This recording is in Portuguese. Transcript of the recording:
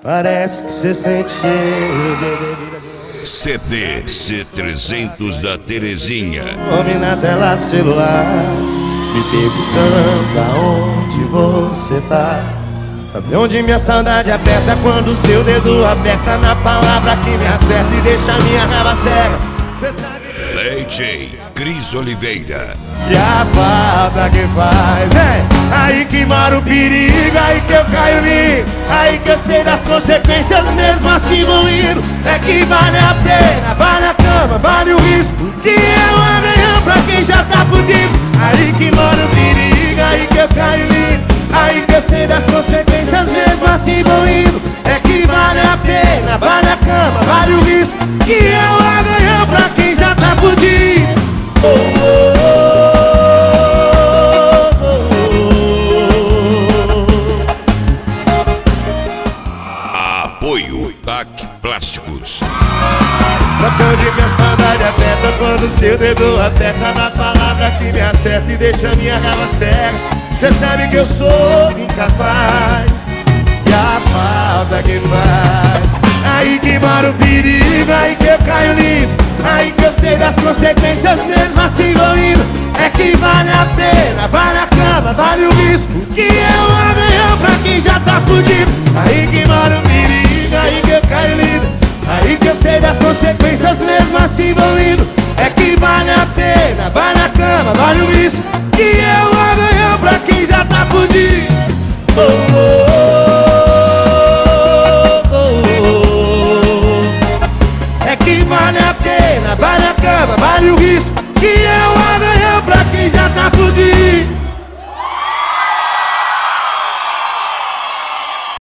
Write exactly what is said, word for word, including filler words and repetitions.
Parece que você sente cheiro de bebida. C D C trezentos da Terezinha. Homem na tela do celular, me perguntando aonde você tá. Sabe onde minha saudade aperta? Quando o seu dedo aperta na palavra que me acerta e deixa minha raiva cega. Cê sabe D J Cris Oliveira. E a falta que faz, é aí que mora o perigo, aí que eu caio lindo, aí que eu sei das consequências, mesmo assim vou indo. É que vale a pena, vale a cama, vale o risco, que é um amanhã pra quem já tá fudido. Aí que mora o perigo, aí que eu caio lindo, aí que eu sei das consequências, mesmo assim vou indo. É que vale a pena, vale a cama, vale o risco, que é um amanhã pra quem já tá fudido. Oh, oh, oh. Apoio T A C Plásticos. Sabe onde minha saudade aperta? Quando seu dedo aperta na palavra que me acerta e deixa minha raiva cega. Cê sabe que eu sou incapaz, e a falta que faz. Aí que mora o perigo, aí que eu caio lindo, aí que eu sei das consequências, mesmo assim vou indo. É que vale a pena, vale a